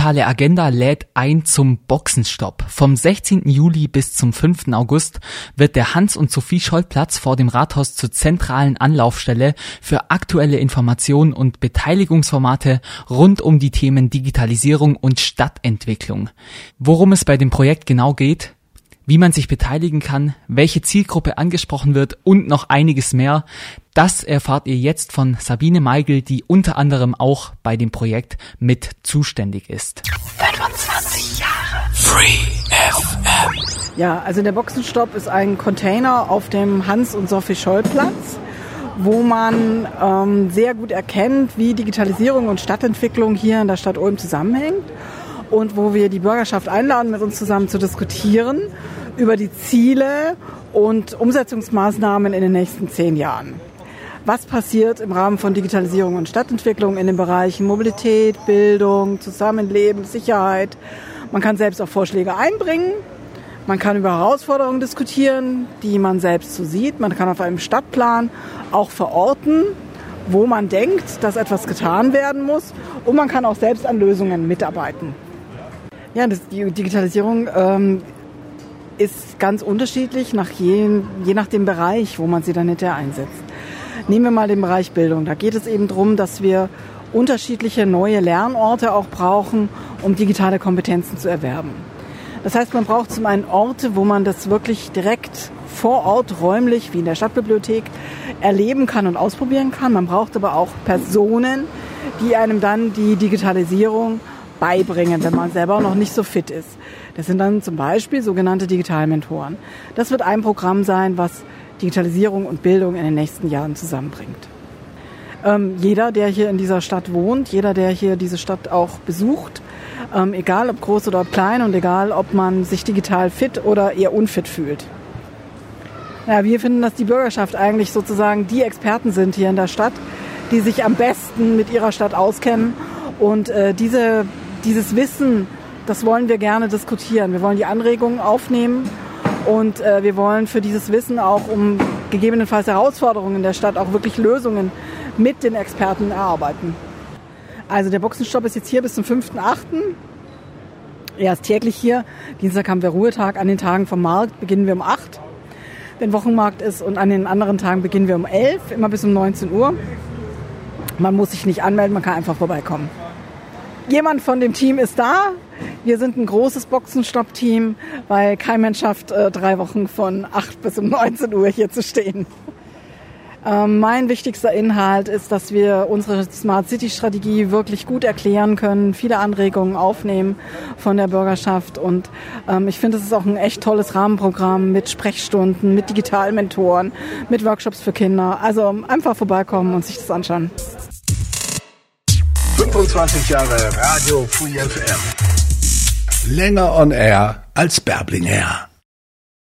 digitale Agenda lädt ein zum Boxenstopp. Vom 16. Juli bis zum 5. August wird der Hans-und-Sophie-Scholl-Platz vor dem Rathaus zur zentralen Anlaufstelle für aktuelle Informationen und Beteiligungsformate rund um die Themen Digitalisierung und Stadtentwicklung. Worum es bei dem Projekt genau geht, wie man sich beteiligen kann, welche Zielgruppe angesprochen wird und noch einiges mehr, das erfahrt ihr jetzt von Sabine Meigel, die unter anderem auch bei dem Projekt mit zuständig ist. 25 Jahre Free FM. Ja, also der Boxenstopp ist ein Container auf dem Hans-und-Sophie-Scholl-Platz, wo man sehr gut erkennt, wie Digitalisierung und Stadtentwicklung hier in der Stadt Ulm zusammenhängt. Und wo wir die Bürgerschaft einladen, mit uns zusammen zu diskutieren über die Ziele und Umsetzungsmaßnahmen in den nächsten 10 Jahren. Was passiert im Rahmen von Digitalisierung und Stadtentwicklung in den Bereichen Mobilität, Bildung, Zusammenleben, Sicherheit? Man kann selbst auch Vorschläge einbringen. Man kann über Herausforderungen diskutieren, die man selbst so sieht. Man kann auf einem Stadtplan auch verorten, wo man denkt, dass etwas getan werden muss. Und man kann auch selbst an Lösungen mitarbeiten. Ja, die Digitalisierung ist ganz unterschiedlich, je nach dem Bereich, wo man sie dann hinterher einsetzt. Nehmen wir mal den Bereich Bildung. Da geht es eben darum, dass wir unterschiedliche neue Lernorte auch brauchen, um digitale Kompetenzen zu erwerben. Das heißt, man braucht zum einen Orte, wo man das wirklich direkt vor Ort räumlich, wie in der Stadtbibliothek, erleben kann und ausprobieren kann. Man braucht aber auch Personen, die einem dann die Digitalisierung beibringen, wenn man selber noch nicht so fit ist. Das sind dann zum Beispiel sogenannte Digitalmentoren. Das wird ein Programm sein, was Digitalisierung und Bildung in den nächsten Jahren zusammenbringt. Jeder, der hier in dieser Stadt wohnt, jeder, der hier diese Stadt auch besucht, egal ob groß oder ob klein und egal ob man sich digital fit oder eher unfit fühlt. Ja, wir finden, dass die Bürgerschaft eigentlich sozusagen die Experten sind hier in der Stadt, die sich am besten mit ihrer Stadt auskennen. Und dieses Wissen, das wollen wir gerne diskutieren. Wir wollen die Anregungen aufnehmen und wir wollen für dieses Wissen auch, um gegebenenfalls Herausforderungen in der Stadt, auch wirklich Lösungen mit den Experten erarbeiten. Also der Boxenstopp ist jetzt hier bis zum 5.8. Er ist täglich hier. Dienstag haben wir Ruhetag. An den Tagen vom Markt beginnen wir um 8, wenn Wochenmarkt ist. Und an den anderen Tagen beginnen wir um 11, immer bis um 19 Uhr. Man muss sich nicht anmelden, man kann einfach vorbeikommen. Jemand von dem Team ist da. Wir sind ein großes Boxenstopp-Team, weil kein Mensch schafft, 3 Wochen von 8 bis um 19 Uhr hier zu stehen. Mein wichtigster Inhalt ist, dass wir unsere Smart City-Strategie wirklich gut erklären können, viele Anregungen aufnehmen von der Bürgerschaft. Und ich finde, es ist auch ein echt tolles Rahmenprogramm mit Sprechstunden, mit Digitalmentoren, mit Workshops für Kinder. Also einfach vorbeikommen und sich das anschauen. 25 Jahre Radio Free FM. Länger on air als Bärbling Air.